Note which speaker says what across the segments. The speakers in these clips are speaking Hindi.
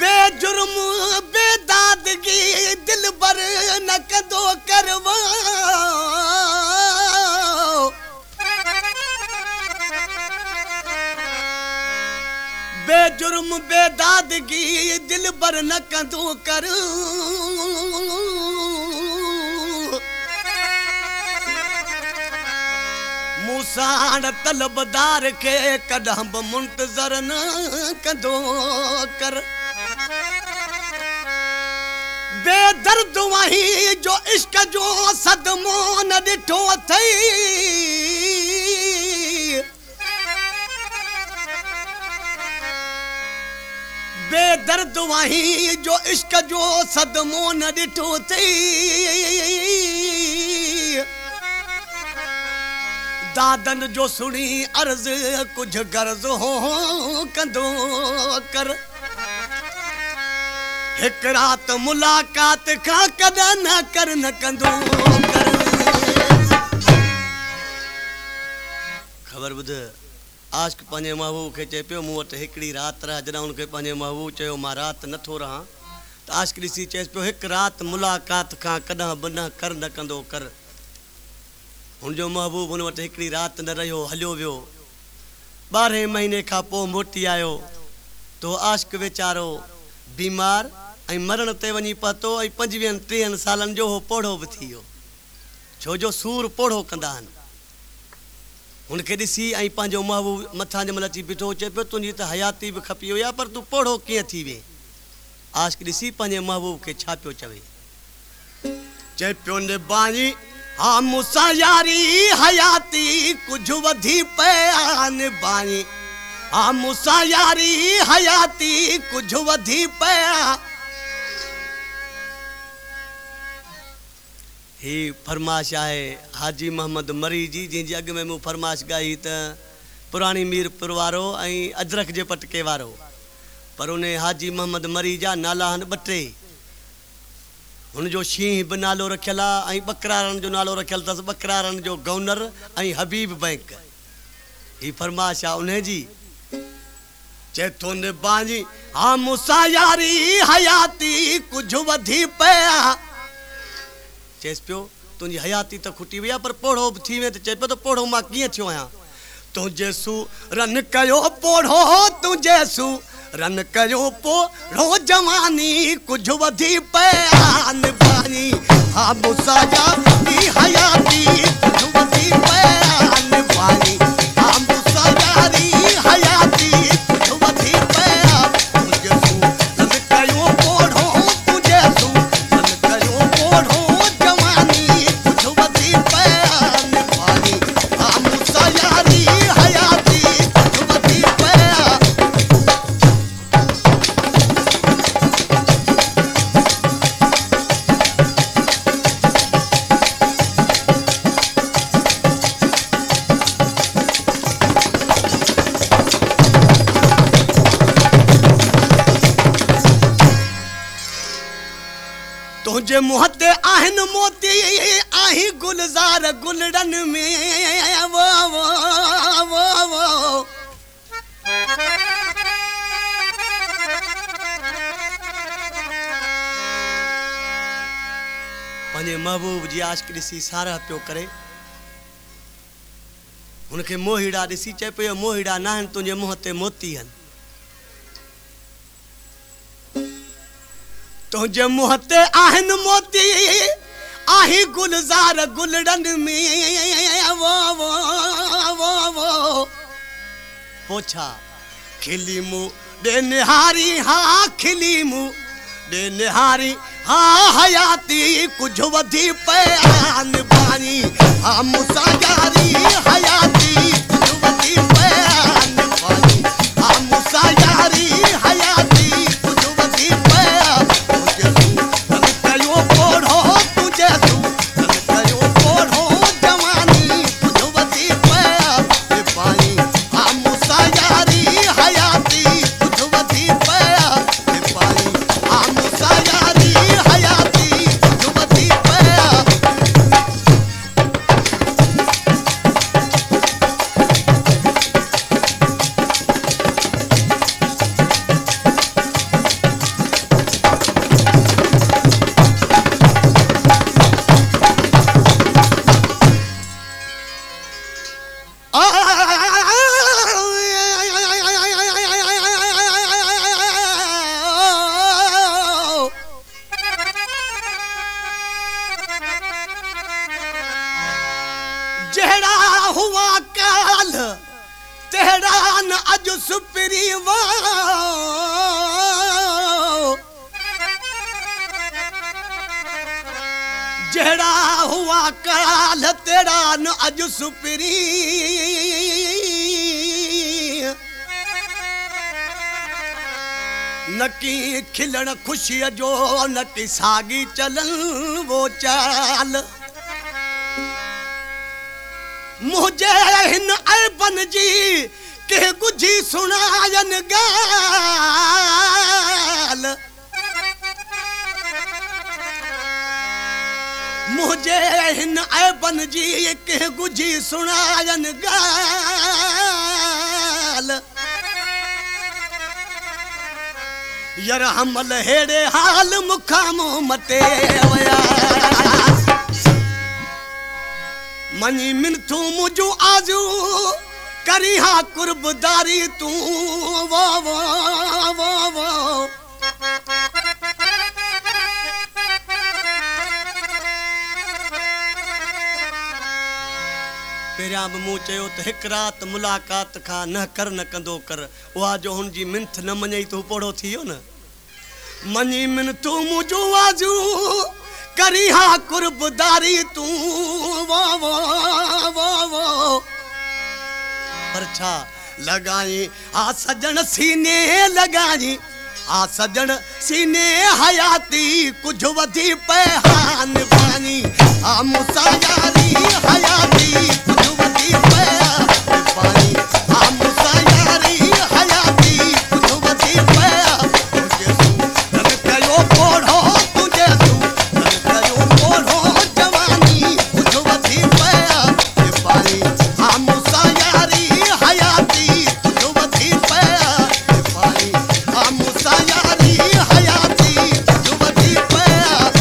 Speaker 1: बेजुर्म बेदादगी दिल बर न कंदो करवा बेजुर्म बेदादगी दिल बर न कंदो कर मूसाण तलबदार के कदम मुंतजर न कंदो कर बेदर्द वही जो इश्क जो सदमो न ॾिठो अथई बेदर्द वही जो इश्क जो सदमो न ॾिठो अथई दादन जो सुनी अर्ज कुछ गर्ज हो कंदो कर एक रात मुलाकात का कदा न कर न कंदो कर खबर बुध आशिक पंहिंजे महबूब खे चए पियो मूं वटि हिकिड़ी राति रह जॾहिं हुनखे पंहिंजे महबूब चयो मां राति नथो रहां त आशिक ॾिसी चएसि पियो हिकु राति मुलाकात खां कॾहिं बि न कर न कंदो कर हुनजो महबूब हुन वटि हिकिड़ी राति न रहियो हलियो वियो 12 महीने खां पोइ मोटी आयो तो आशिक वीचारो बीमार ऐं मरण ते वञी पहुतो ऐं 25-30 सालनि जो हो पोढ़ो बि थी वियो छो जो सूर पोढ़ो कंदा आहिनि हुनखे ॾिसी ऐं पंहिंजो महबूब मथां जंहिं महिल अची बीठो चए पियो तुंहिंजी त हयाती बि खपी हुई आहे पर तूं पोढ़ो कीअं थी वे आशिक ॾिसी पंहिंजे महबूब खे छा पियो चए पियो निबाणी हा मूंसां यारी हयाती कुझु वधी पिया निबाणी हा मूंसां यारी हयाती कुझु वधी पिया ही फरमाश आहे हाजी मोहम्मद मरी जी जंहिंजे अॻु में मूं फरमाश ॻाई त पुराणी मीरपुर वारो ऐं अजरक जे पटके वारो पर उन हाजी मोहम्मद मरी जा नाला आहिनि 2 टे हुनजो शींहं बि नालो रखियलु आहे ऐं बकरारनि जो नालो रखियलु अथसि बकरारनि जो गवर्नर ऐं हबीब बैंक ही फरमाश आहे उन जी चए थो निबाणी हा मूंसां यारी हयाती कुझु वधी पिया चएसि पियो तुंहिंजी हयाती त खुटी वई आहे पर पोढ़ो बि थी वे त चए पियो त पोढ़ो मां कीअं थियो आहियां तुंहिंजे सूरन कयो पोढ़ो तुंहिंजे सूरन कयो पोढ़ो जवानी कुझु वधी पिया निबाणी हा मूंसां यारी हयाती कुझु वधी पिया निबाणी हा मूंसां यारी हयाती कुझु वधी पिया तुंहिंजे सूरन कयो पोढ़ो तुंहिंजे सूरन कयो पोढ़ो तुझे मुंह ते आहिनि मोती आही गुलज़ार गुलड़न में वो वो वो वो पंहिंजे महबूब जी आशिक ॾिसी साराह पियो करे हुनखे मोहीड़ा ॾिसी चए पियो मोहीड़ा न आहिनि तुंहिंजे मुंह ते मोती आहिनि तुझे मुंह ते आहिनि मोती आही गुलज़ार गुलड़न में वो वो वो वो पोछा खिली मुँह ॾे निहारी हा खिली मुँह ॾे निहारी हा हयाती कुझु वधी पिया निबाणी हा मूंसां यारी हयाती कुझु वधी पिया निबाणी हा मूंसां यारी हयाती कुझु वधी पिया अज सुपरी वो जेड़ा हुआ काल तेरा न अज सुपरी नकी खिलण खुशी जो नकी सागी चलन वो चाल मुझे हिन अबन जी के गुझी सुनायन गाल मुझे हिन अबन जी के गुझी सुनायन गाल यार हमल हेड़े हाल मुखामो मटे वया मनी मिनथू मुझू आजू करी हा कुर्बदारी तू वो वो वो वो पेरियां बि मूं चयो त हिकु राति मुलाक़ात खां न कर न कंदो कर उहा जो हुनजी मिंथ न मञई तूं पोड़ो थी वियो न मञी मिनथू मुझू आजू करी हा कुर्बदारी तू वो वो वो वो पर छा लगाई आ सजन सीने लगाई आ सजन सीने हयाती कुछ वधी पहान पानी आ मुसायारी हयाती कुछ वधी पहान पानी आ मुसायारी हयाती कुछ वधी पहान तुझे तू रन कयो पोड़ो तुझे तू रन कयो पोड़ो जवानी कुछ वधी पहान पानी आ मुसायारी हयाती कुछ वधी पहान पानी आ मुसायारी हयाती कुछ वधी पहान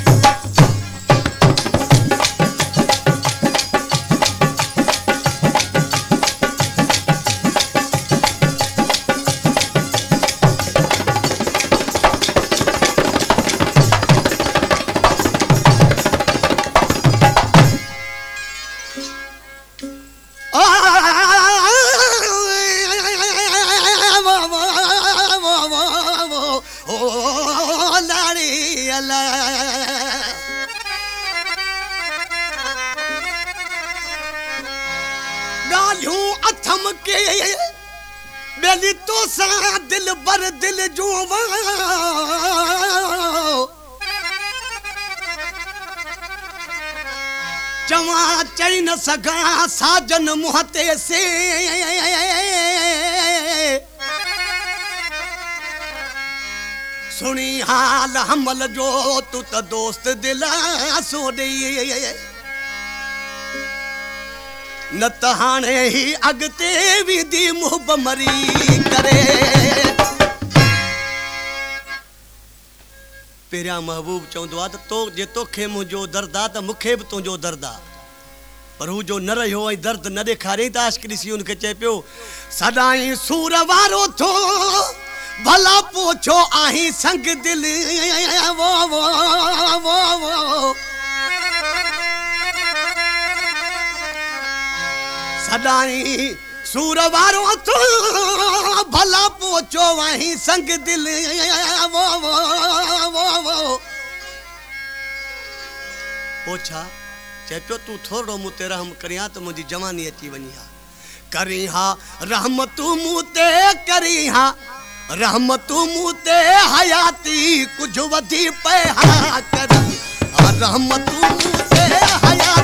Speaker 1: गालियूं अथम के बेली तो सा दिल बर दिल जो चवा चई न सघां साजन मुहते से सुनी हाल हमल जो तू त दोस्त दिला सो ॾेई न त हाणे ही अॻिते विधी मुहब मरी करे पहिरियां महबूब चवंदो आहे त तो जे तोखे मुंहिंजो दर्द आहे त मूंखे बि तुंहिंजो दर्द आहे पर हू जो न रहियो ऐं दर्द न ॾेखारियईं त आशिक़ ॾिसी हुनखे चए पियो सदाईं सूर वारो थो भला पोछो आहीं संग दिल वो वो वो वो सदाईं सूर वारो थो भला पोछो आहीं संग दिल वो वो वो वो पोछा चए पियो तूं थोरो मूं ते रहम करियां त मुंहिंजी जवानी अची वञी हा करी हा रहम तूं मूं ते करी हा रहम तूं मूं ते हयाती कुझु वधी पे हा करी रहम तूं मूं ते हयाती